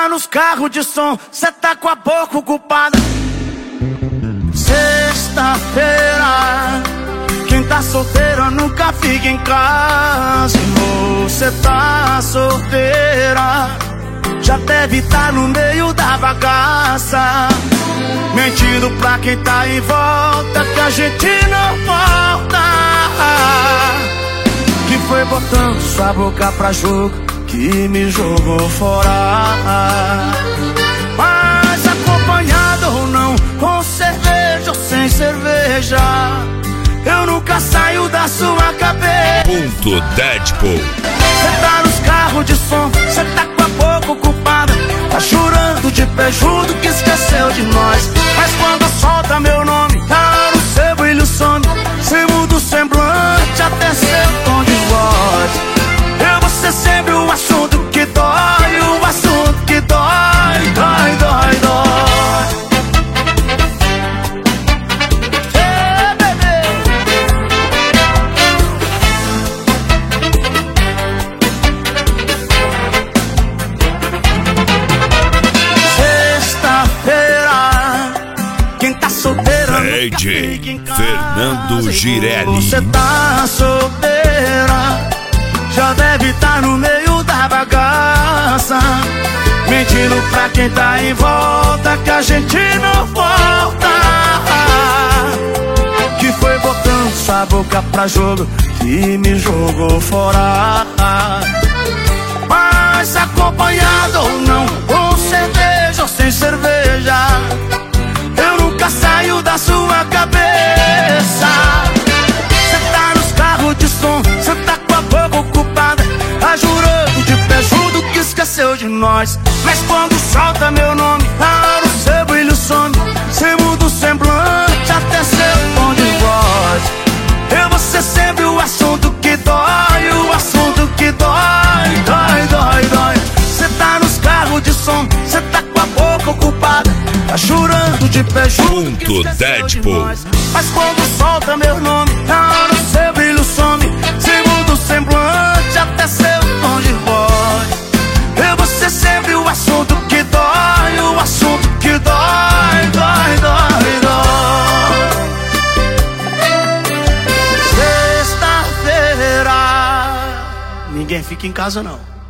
tá nos carros de som, cê tá com a boca ocupada. Sexta-feira, quem tá solteiro nunca fica em casa. Você tá solteira, já deve tá no meio da bagaça, mentindo pra quem tá em volta que a gente não volta. Que foi botando sua boca pra jogo que me jogou fora. Mas acompanhado ou não, com cerveja ou sem cerveja, eu nunca saio da sua cabeça. Ponto Deadpool. Cê tá nos carros de som, cê tá com a boca ocupada, tá chorando de pejudo que esqueceu de nós. Mas quando solta meu nome, tá no seu brilho some, cê muda o semblante até seu tom de voz. Eu vou ser sempre o assunto que dói, o assunto que dói, dói, dói, dói. DJ Fernando Girelli. Você tá solteira, já deve tá no meio da bagaça, mentindo pra quem tá em volta que a gente não volta. Que foi botando sua boca pra jogo que me jogou fora. Mas acompanhado ou não, com cerveja ou sem cerveja, eu nunca saio da sua cabeça. Cê tá nos carros de som, cê tá com a boca ocupada, tá jurando de pejudo que esqueceu de nós. Mas quando solta meu nome, tá no seu brilho some, cê muda o semblante até seu tom de voz. Eu vou ser sempre o assunto que dói, o assunto que dói, dói, dói, dói. Cê tá nos carros de som, cê tá com a boca ocupada, tá chorando de pejudo que esqueceu de nós. Mas quando solta meu nome, tá no seu brilho some, cê muda o semblante até seu tom de voz. Eu vou ser sempre o assunto que dói, o assunto que dói, dói, dói, dói. Sexta-feira, ninguém fica em casa não.